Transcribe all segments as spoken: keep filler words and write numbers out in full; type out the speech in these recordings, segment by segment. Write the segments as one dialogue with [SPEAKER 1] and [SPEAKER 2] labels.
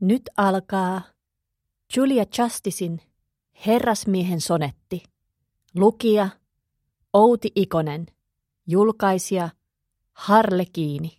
[SPEAKER 1] Nyt alkaa Julia Justicein Herrasmiehen sonetti. Lukija Outi Ikonen. Julkaisija Harlekiini.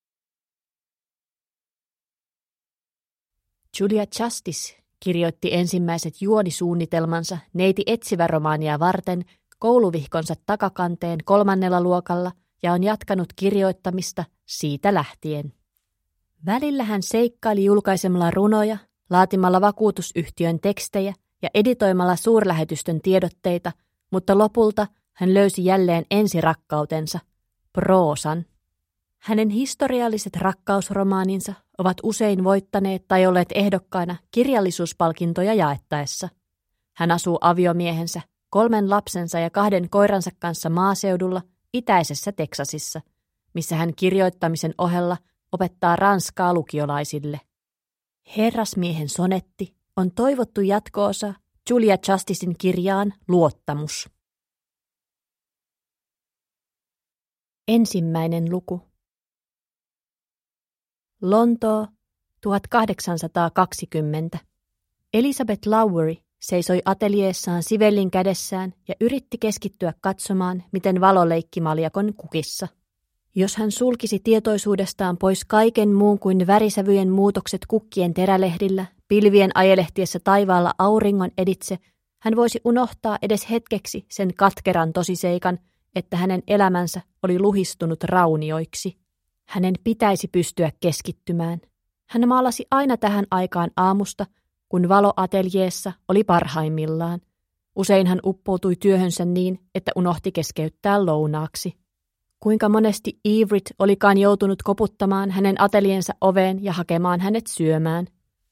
[SPEAKER 1] Julia Justice kirjoitti ensimmäiset juonisuunnitelmansa neiti etsivä romaania varten kouluvihkonsa takakanteen kolmannella luokalla ja on jatkanut kirjoittamista siitä lähtien. Välillä hän seikkaili julkaisemalla runoja, laatimalla vakuutusyhtiön tekstejä ja editoimalla suurlähetystön tiedotteita, mutta lopulta hän löysi jälleen ensirakkautensa, proosan. Hänen historialliset rakkausromaaninsa ovat usein voittaneet tai olleet ehdokkaina kirjallisuuspalkintoja jaettaessa. Hän asuu aviomiehensä, kolmen lapsensa ja kahden koiransa kanssa maaseudulla itäisessä Teksasissa, missä hän kirjoittamisen ohella opettaa ranskaa lukiolaisille. Herrasmiehen sonetti on toivottu jatko-osa Julia Justicein kirjaan Luottamus. Ensimmäinen luku. Lontoo, tuhatkahdeksansataakaksikymmentä. Elizabeth Lowery seisoi ateljeessaan sivellin kädessään ja yritti keskittyä katsomaan, miten valo leikki maljakon kukissa. Jos hän sulkisi tietoisuudestaan pois kaiken muun kuin värisävyjen muutokset kukkien terälehdillä, pilvien ajelehtiessä taivaalla auringon editse, hän voisi unohtaa edes hetkeksi sen katkeran tosiseikan, että hänen elämänsä oli luhistunut raunioiksi. Hänen pitäisi pystyä keskittymään. Hän maalasi aina tähän aikaan aamusta, kun valo ateljeessa oli parhaimmillaan. Usein hän uppoutui työhönsä niin, että unohti keskeyttää lounaaksi. Kuinka monesti Everett olikaan joutunut koputtamaan hänen ateliensa oveen ja hakemaan hänet syömään.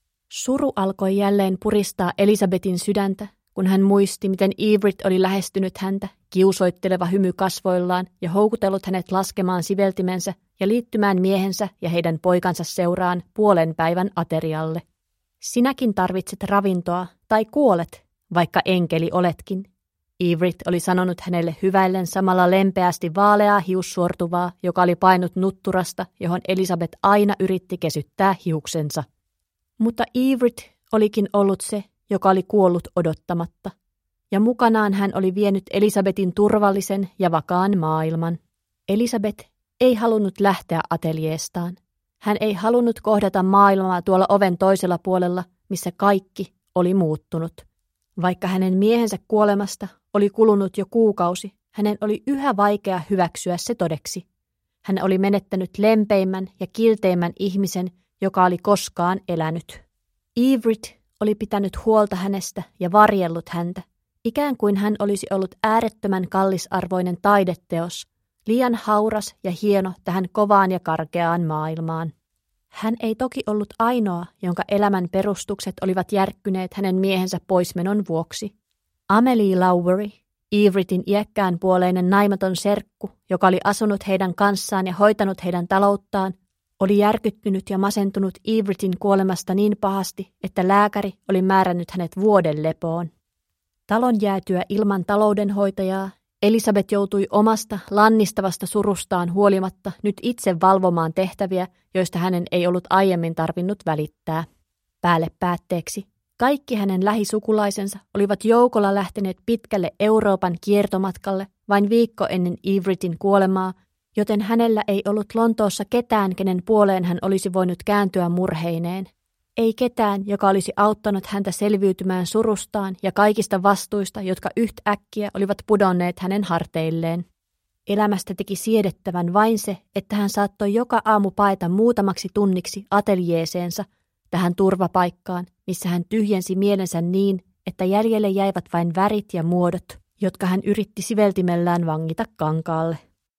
[SPEAKER 1] Suru alkoi jälleen puristaa Elisabetin sydäntä, kun hän muisti, miten Everett oli lähestynyt häntä, kiusoitteleva hymy kasvoillaan ja houkutellut hänet laskemaan siveltimensä ja liittymään miehensä ja heidän poikansa seuraan puolen päivän aterialle. Sinäkin tarvitset ravintoa tai kuolet, vaikka enkeli oletkin. Everett oli sanonut hänelle hyväillen samalla lempeästi vaaleaa hiussuortuvaa, joka oli painut nutturasta, johon Elisabeth aina yritti kesyttää hiuksensa. Mutta Everett olikin ollut se, joka oli kuollut odottamatta, ja mukanaan hän oli vienyt Elisabetin turvallisen ja vakaan maailman. Elisabeth ei halunnut lähteä ateljeestaan. Hän ei halunnut kohdata maailmaa tuolla oven toisella puolella, missä kaikki oli muuttunut. Vaikka hänen miehensä kuolemasta oli kulunut jo kuukausi, hänen oli yhä vaikea hyväksyä se todeksi. Hän oli menettänyt lempeimmän ja kilteimmän ihmisen, joka oli koskaan elänyt. Everett oli pitänyt huolta hänestä ja varjellut häntä, ikään kuin hän olisi ollut äärettömän kallisarvoinen taideteos, liian hauras ja hieno tähän kovaan ja karkeaan maailmaan. Hän ei toki ollut ainoa, jonka elämän perustukset olivat järkkyneet hänen miehensä poismenon vuoksi. Amelie Lowery, Everettin iäkkään puoleinen naimaton serkku, joka oli asunut heidän kanssaan ja hoitanut heidän talouttaan, oli järkyttynyt ja masentunut Everettin kuolemasta niin pahasti, että lääkäri oli määrännyt hänet vuoden lepoon. Talon jäätyä ilman taloudenhoitajaa, Elisabeth joutui omasta lannistavasta surustaan huolimatta nyt itse valvomaan tehtäviä, joista hänen ei ollut aiemmin tarvinnut välittää. Päälle päätteeksi kaikki hänen lähisukulaisensa olivat joukolla lähteneet pitkälle Euroopan kiertomatkalle vain viikko ennen Everettin kuolemaa, joten hänellä ei ollut Lontoossa ketään, kenen puoleen hän olisi voinut kääntyä murheineen. Ei ketään, joka olisi auttanut häntä selviytymään surustaan ja kaikista vastuista, jotka yhtäkkiä olivat pudonneet hänen harteilleen. Elämästä teki siedettävän vain se, että hän saattoi joka aamu paeta muutamaksi tunniksi ateljeeseensa, tähän turvapaikkaan, missä hän tyhjensi mielensä niin, että jäljelle jäivät vain värit ja muodot, jotka hän yritti siveltimellään vangita kankaalle.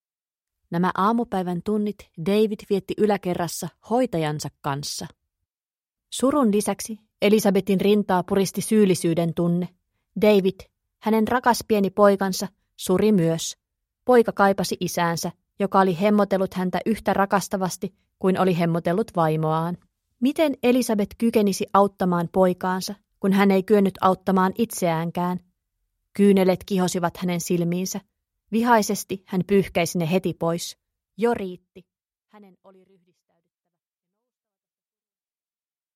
[SPEAKER 1] Nämä aamupäivän tunnit David vietti yläkerrassa hoitajansa kanssa. Surun lisäksi Elisabetin rintaa puristi syyllisyyden tunne. David, hänen rakas pieni poikansa, suri myös. Poika kaipasi isäänsä, joka oli hemmotellut häntä yhtä rakastavasti kuin oli hemmotellut vaimoaan. Miten Elisabeth kykenisi auttamaan poikaansa, kun hän ei kyennyt auttamaan itseäänkään? Kyynelet kihosivat hänen silmiinsä. Vihaisesti hän pyyhkäisi ne heti pois. Jo riitti. Hänen oli ryhdistävä.